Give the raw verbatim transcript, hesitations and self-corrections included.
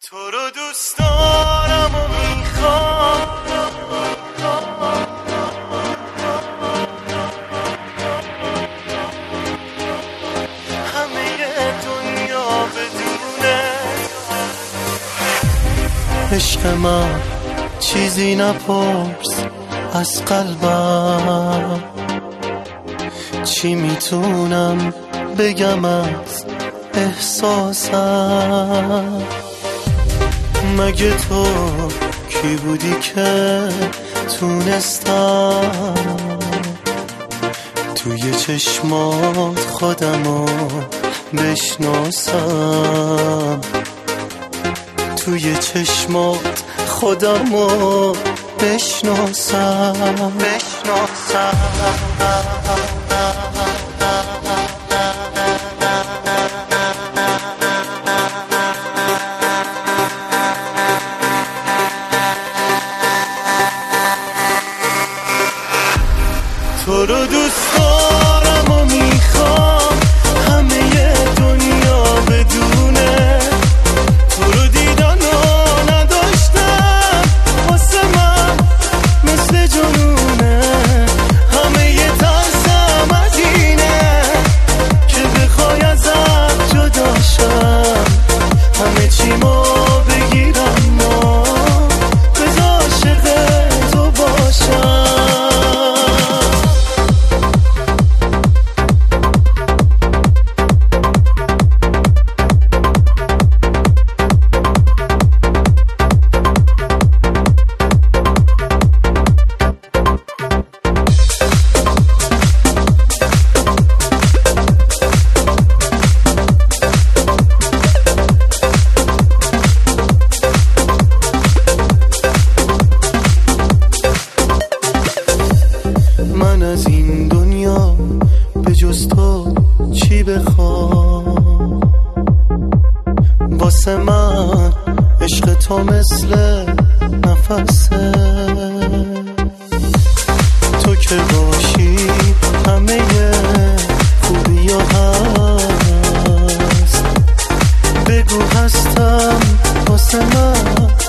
تو رو دوست دارم و میخوام، همه دنیا بدونه عشق من. چیزی نپرس از قلبم، چی میتونم بگم از احساسم. مگه تو کی بودی که تونستم توی چشمات خودمو بشناسم، توی چشمات خودمو بشناسم بشناسم تو رو دوست دارم و میخوام، همه دنیا بدونه تو رو دیدن و نداشتم، واسه من مثل جنونه. همه ی ترسم از اینه که بخوای ازت جدا شم، همه چیمو بگیرم و بذار عاشق تو باشم. من از این دنیا به جز تو چی بخوام، واسه من عشق تو مثل نفسه. تو که باشی همه خوبی ها هست، بگو هستم واسه من